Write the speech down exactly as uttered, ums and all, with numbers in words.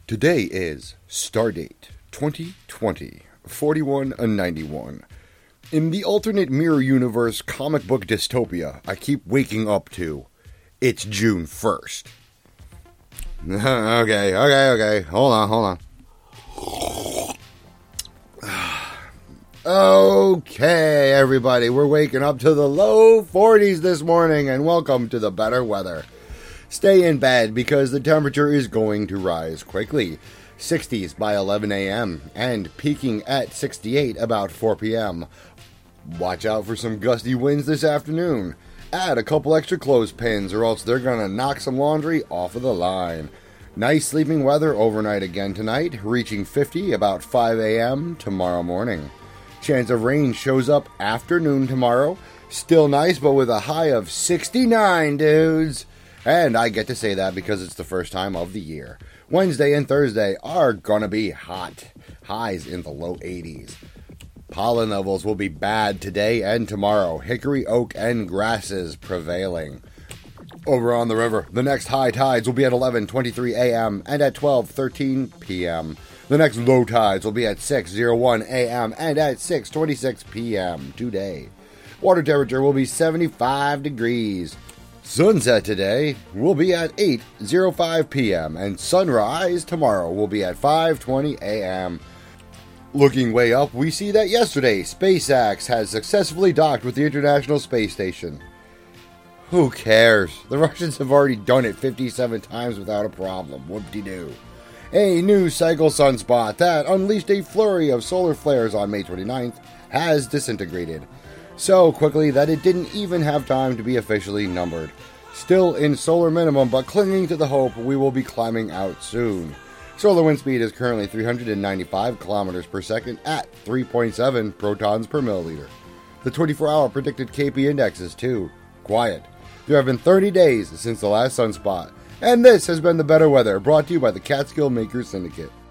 Today is Stardate twenty twenty, forty-one ninety-one. In the alternate mirror universe comic book dystopia I keep waking up to, it's June first. okay, okay, okay. Hold on, hold on. Okay, everybody, we're waking up to the low forties this morning, and welcome to the better weather. Stay in bed because the temperature is going to rise quickly. sixties by eleven a.m. and peaking at sixty-eight about four p.m. Watch out for some gusty winds this afternoon. Add a couple extra clothespins or else they're going to knock some laundry off of the line. Nice sleeping weather overnight again tonight, reaching fifty about five a.m. tomorrow morning. Chance of rain shows up afternoon tomorrow. Still nice, but with a high of sixty-nine, dudes. And I get to say that because it's the first time of the year. Wednesday and Thursday are gonna be hot. Highs in the low eighties. Pollen levels will be bad today and tomorrow. Hickory, oak, and grasses prevailing. Over on the river, the next high tides will be at eleven twenty-three a.m. and at twelve thirteen p.m. The next low tides will be at six oh one a.m. and at six twenty-six p.m. today. Water temperature will be seventy-five degrees. Sunset today will be at eight oh five p.m. and sunrise tomorrow will be at five twenty a.m. Looking way up, we see that yesterday, SpaceX has successfully docked with the International Space Station. Who cares? The Russians have already done it fifty-seven times without a problem. Whoop-de-doo. A new cycle sunspot that unleashed a flurry of solar flares on May twenty-ninth has disintegrated. So quickly that it didn't even have time to be officially numbered. Still in solar minimum, but clinging to the hope we will be climbing out soon. Solar wind speed is currently three hundred ninety-five kilometers per second at three point seven protons per milliliter. The twenty-four hour predicted K P index is two. Quiet. There have been thirty days since the last sunspot, and this has been the better weather brought to you by the Catskill Makers Syndicate.